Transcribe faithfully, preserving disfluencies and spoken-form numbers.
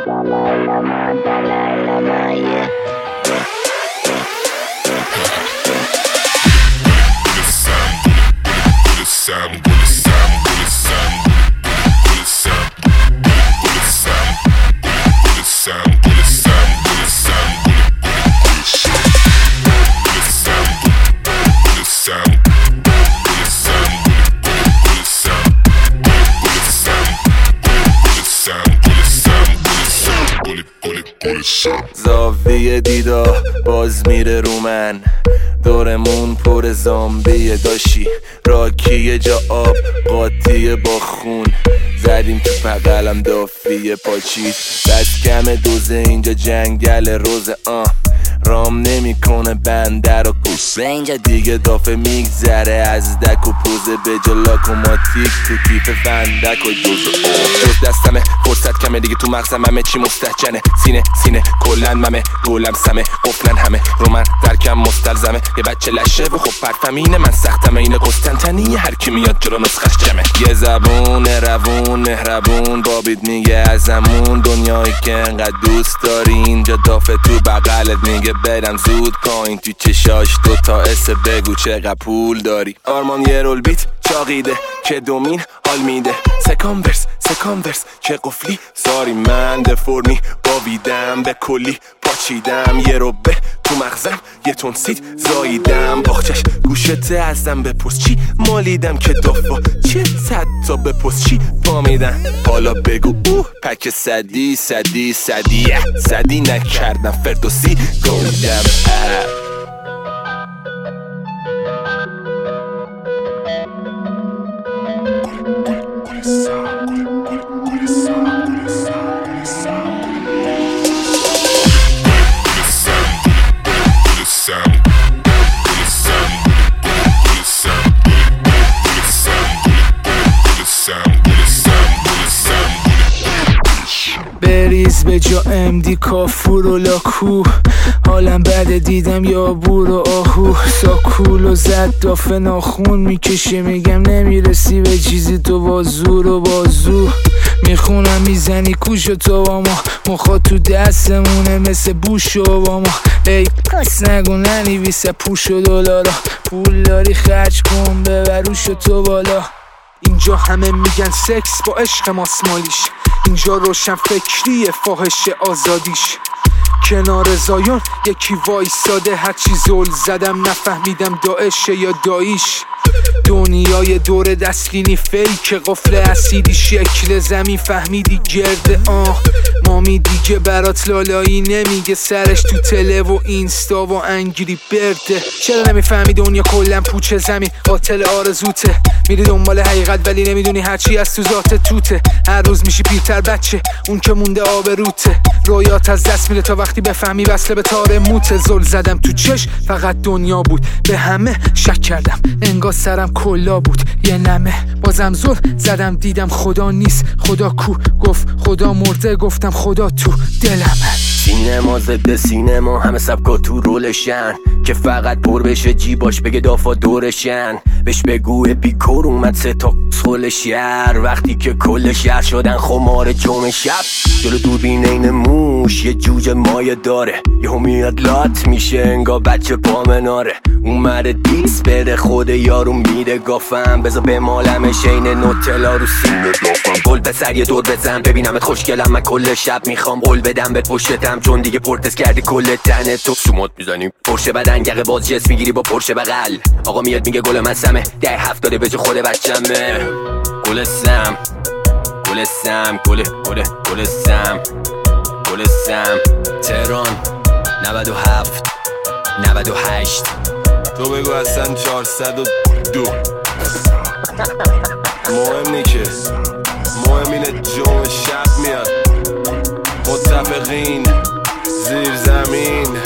Dalai Lama, Dalai Lama, yeah. زاویه دیدا باز میره رو من، دورمون پر زامبیه، داشی راکیه جا آب قاطیه با خون، زدیم تو بغلم دافیه پاچید، دست کم دوزه اینجا جنگل روزه، آه رام نمیکنه بنده رو کسه اینجا دیگه دافه میگذره از دک و پوزه، به جلاک و ماتیک تو کیف فندک و دوزه، جز دستمه فرصت کمه دیگه تو مغزم همه چی مستحجنه، سینه سینه کلن ممه گولم سمه قفلن همه رو من درکم مستلزمه، یه بچه لشه و خب پرفمینه من سختمه، اینه قسطنطنیه هر کی میاد جلو نسخش جمه، یه زبون روون مهربون بابید میگه ازمون، دنیایی که انقدر دوست داری اینجا دافه تو بغلت میگه برم زود کاین، تو چشاش دوتا اس بگو چقدر پول داری، آرمان یه رول بیت چاقیده که دومین حال میده، سکان ورس سکان ورس که قفلی ساری من دفرمی باویدم به کلی پاچیدم، یه رو به تو مغزم یه تون سید زاییدم، باخچش گوشته ازم بپرس چی مالیدم که دافا چه صد تا بپرس چی پامیدم، حالا بگو اوه پک صدی صدی صدیه صدی نکردم فردوسی گویدم بریز به جا امدی کافور و لاکو، حالم بده دیدم یا بور و آهو، ساکول و زد دافه ناخون میکشه میگم نمیرسی به چیزی تو با زور و بازو، میخونم میزنی کوش و تو با ما، مخواد تو دستمونه مثل بوش و با ما، ای کس نگو ننویسه پوش و دلارا، پول داری خرج کن ببروش و تو بالا، اینجا همه میگن سکس با عشق ماسمالیش، اینجا روشن فکریه فاحش آزادیش، کنار زایون یکی وایساده هرچی زل زدم نفهمیدم داعشه یا داییش، دنیای دور دستگینی فیک قفل اسیدی شکل زمین فهمیدی گرده، آه مامی دیگه برات لالایی نمیگه سرش تو تله و اینستا و انگری برده، چرا نمیفهمی دنیا کلن پوچه زمین قاتل آرزوته، میری دنبال حقیقت ولی نمیدونی هرچی از تو ذات توته، هر روز میشی پیرتر بچه اون که مونده آبروته، رویات از دست میره تا وقتی بفهمی وصله به تار موته، زل زدم تو چش فقط دنیا بود به همه شک کردم انگار سرم کلا بود یه نمه، بازم زل زدم دیدم خدا نیست خدا کو، گفت خدا مرده گفتم خدا تو دلمه، سینما ضد سینما همه سبکا تو رولشن، که فقط پر بشه جیباش بگه دافا دورشن، بهش بگو اپیکور اومد سه تا خل شهر، وقتی که کل شهر شدن خمار جمعه شب، جلو دوربین این موش یه جوجه مایه داره، یهو میاد لات میشه انگار بچه پامناره، اومده دیس بده خود یارو میده گافم، بذار به مالمش این نوتلا رو سینه دافم، گل پسر یه دور بزن ببینمت خوشگلم، من کل شب میخوام قول بدم به پشتم، چون دیگه پرتس کردی کل تنه تو، سومات میزنیم پرشه بدن یقه باز جس میگیری با پرشه بغل، آقا میاد میگه گل من سمه ده هفتاده به جا خود بچمه، گل سم گل سم گل گل گل سم گل سم تهران نود و هفت نود و هشت، تو بگو اصلا چهارصد و دو مهم نیکه، مهم اینه جمعه شب میاد، متفقین زیر زمین